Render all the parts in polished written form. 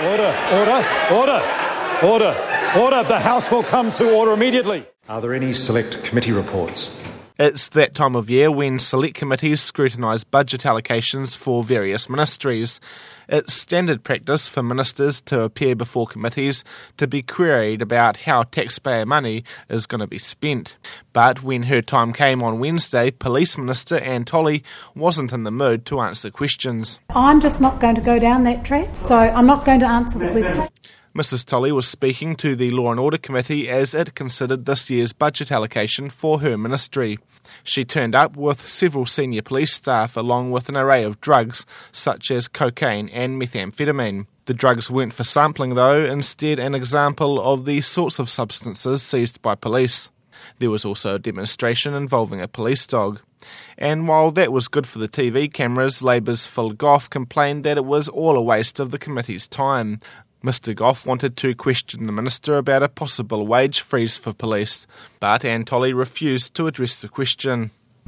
Order. The House will come to order immediately. Are there any select committee reports? It's that time of year when select committees scrutinise budget allocations for various ministries. It's standard practice for ministers to appear before committees to be queried about how taxpayer money is going to be spent. But when her time came on Wednesday, Police Minister Anne Tolley wasn't in the mood to answer questions. I'm just not going to go down that track, so I'm not going to answer the question. Mrs Tolley was speaking to the Law and Order Committee as it considered this year's budget allocation for her ministry. She turned up with several senior police staff along with an array of drugs such as cocaine and methamphetamine. The drugs weren't for sampling though, instead an example of the sorts of substances seized by police. There was also a demonstration involving a police dog. And while that was good for the TV cameras, Labour's Phil Goff complained that it was all a waste of the committee's time. Mr Goff wanted to question the minister about a possible wage freeze for police, but Anne Tolley refused to address the question.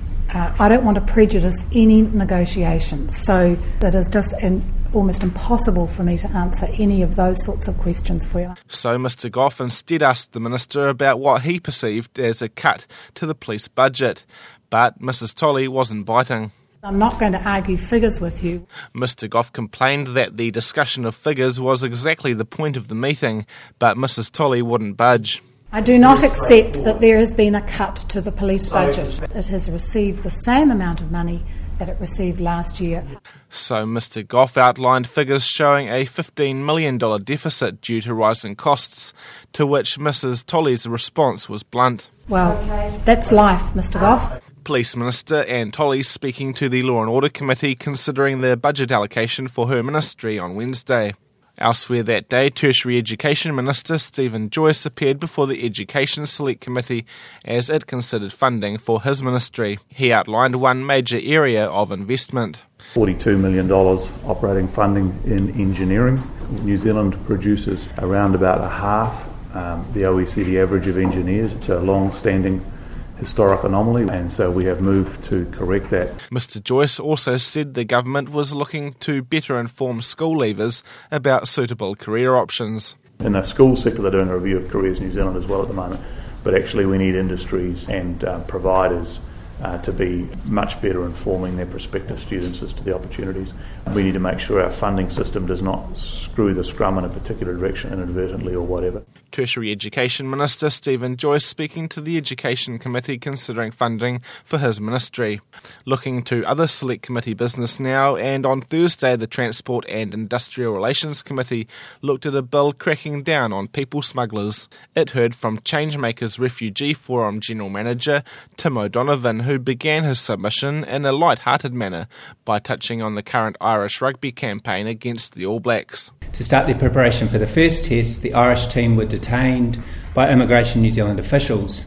I don't want to prejudice any negotiations, so that is just almost impossible for me to answer any of those sorts of questions for you. So Mr Goff instead asked the minister about what he perceived as a cut to the police budget, but Mrs Tolley wasn't biting. I'm not going to argue figures with you. Mr Goff complained that the discussion of figures was exactly the point of the meeting, but Mrs Tolley wouldn't budge. I do not accept that there has been a cut to the police budget. It has received the same amount of money that it received last year. So Mr Goff outlined figures showing a $15 million deficit due to rising costs, to which Mrs Tolley's response was blunt. Well, that's life, Mr Goff. Police Minister Anne Tolley speaking to the Law and Order Committee considering the budget allocation for her ministry on Wednesday. Elsewhere that day, Tertiary Education Minister Stephen Joyce appeared before the Education Select Committee as it considered funding for his ministry. He outlined one major area of investment. $42 million operating funding in engineering. New Zealand produces around about a half the OECD average of engineers. It's a long-standing historic anomaly, and so we have moved to correct that. Mr Joyce also said the government was looking to better inform school leavers about suitable career options. In the school sector, they're doing a review of Careers New Zealand as well at the moment, but actually we need industries and providers to be much better informing their prospective students as to the opportunities. We need to make sure our funding system does not screw the scrum in a particular direction inadvertently or whatever. Tertiary Education Minister Stephen Joyce speaking to the Education Committee considering funding for his ministry. Looking to other select committee business now, and on Thursday the Transport and Industrial Relations Committee looked at a bill cracking down on people smugglers. It heard from Changemakers Refugee Forum General Manager Tim O'Donovan, who began his submission in a light-hearted manner by touching on the current Irish rugby campaign against the All Blacks. To start their preparation for the first test, the Irish team were detained by Immigration New Zealand officials.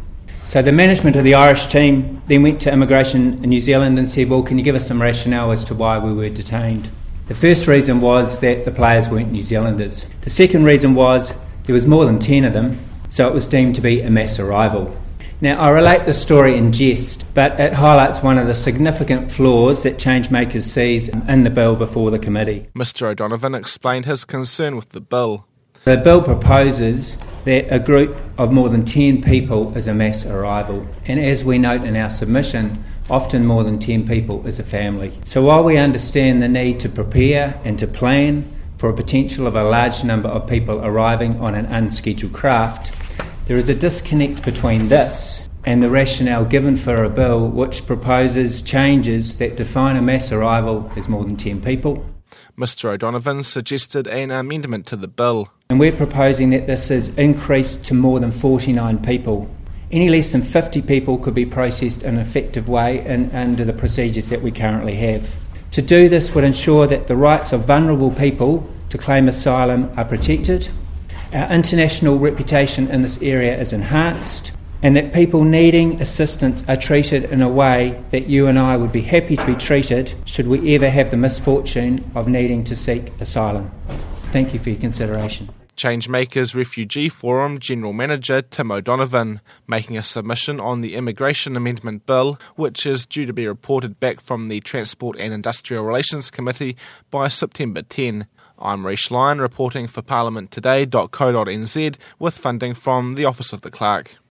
So the management of the Irish team then went to Immigration New Zealand and said, well, can you give us some rationale as to why we were detained? The first reason was that the players weren't New Zealanders. The second reason was there was more than 10 of them, so it was deemed to be a mass arrival. Now, I relate this story in jest, but it highlights one of the significant flaws that Changemakers sees in the bill before the committee. Mr O'Donovan explained his concern with the bill. The bill proposes that a group of more than 10 people is a mass arrival, and as we note in our submission, often more than 10 people is a family. So while we understand the need to prepare and to plan for a potential of a large number of people arriving on an unscheduled craft, there is a disconnect between this and the rationale given for a bill which proposes changes that define a mass arrival as more than 10 people. Mr O'Donovan suggested an amendment to the bill. And we're proposing that this is increased to more than 49 people. Any less than 50 people could be processed in an effective way under the procedures that we currently have. To do this would ensure that the rights of vulnerable people to claim asylum are protected, our international reputation in this area is enhanced, and that people needing assistance are treated in a way that you and I would be happy to be treated should we ever have the misfortune of needing to seek asylum. Thank you for your consideration. Changemakers Refugee Forum General Manager Tim O'Donovan, making a submission on the Immigration Amendment Bill, which is due to be reported back from the Transport and Industrial Relations Committee by September 10. I'm Reish Lyon reporting for parliamenttoday.co.nz with funding from the Office of the Clerk.